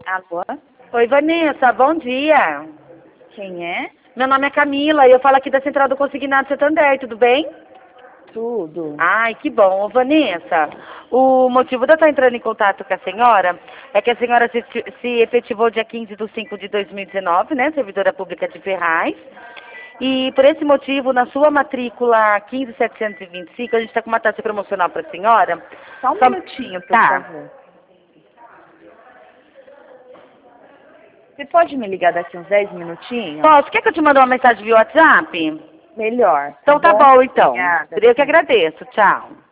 Alô? Oi, Vanessa, bom dia. Quem é? Meu nome é Camila e eu falo aqui da Central do Consignado Santander, tudo bem? Tudo. Ai, que bom. Ô, Vanessa, o motivo de eu estar entrando em contato com a senhora é que a senhora se efetivou dia 15 de 5 de 2019, né, servidora pública de Ferraz. E por esse motivo, na sua matrícula 15725, a gente está com uma taxa promocional para a senhora. Só um Só- minutinho, por Tá. favor. Você pode me ligar daqui uns 10 minutinhos? Posso? Quer que eu te mande uma mensagem via WhatsApp? Melhor. Então tá bom, então. Obrigada. Eu que agradeço. Tchau.